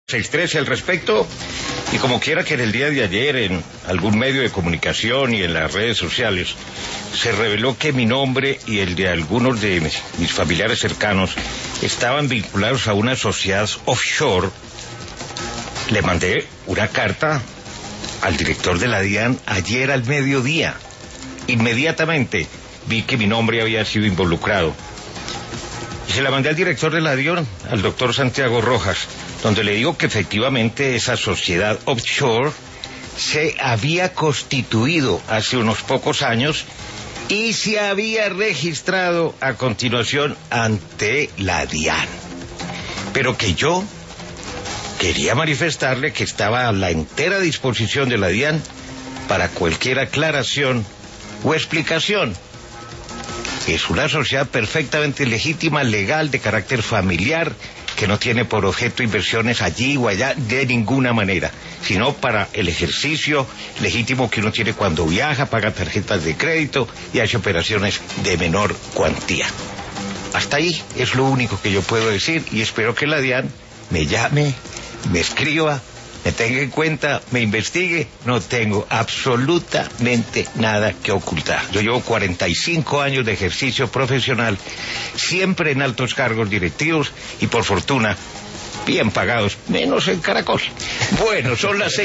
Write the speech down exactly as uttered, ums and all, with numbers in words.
seis trece al respecto, y como quiera que en el día de ayer en algún medio de comunicación y en las redes sociales se reveló que mi nombre y el de algunos de mis, mis familiares cercanos estaban vinculados a una sociedad offshore, le mandé una carta al director de la DIAN ayer al mediodía. Inmediatamente vi que mi nombre había sido involucrado. Y se la mandé al director de la DIAN, al doctor Santiago Rojas, donde le digo que efectivamente esa sociedad offshore se había constituido hace unos pocos años y se había registrado a continuación ante la DIAN. Pero que yo quería manifestarle que estaba a la entera disposición de la DIAN para cualquier aclaración o explicación. Es una sociedad perfectamente legítima, legal, de carácter familiar, que no tiene por objeto inversiones allí o allá de ninguna manera, sino para el ejercicio legítimo que uno tiene cuando viaja, paga tarjetas de crédito y hace operaciones de menor cuantía. Hasta ahí es lo único que yo puedo decir, y espero que la DIAN me llame, me escriba, me tenga en cuenta, me investigue. No tengo absolutamente nada que ocultar. Yo llevo cuarenta y cinco años de ejercicio profesional, siempre en altos cargos directivos y por fortuna bien pagados, menos en Caracol. Bueno, son las seis.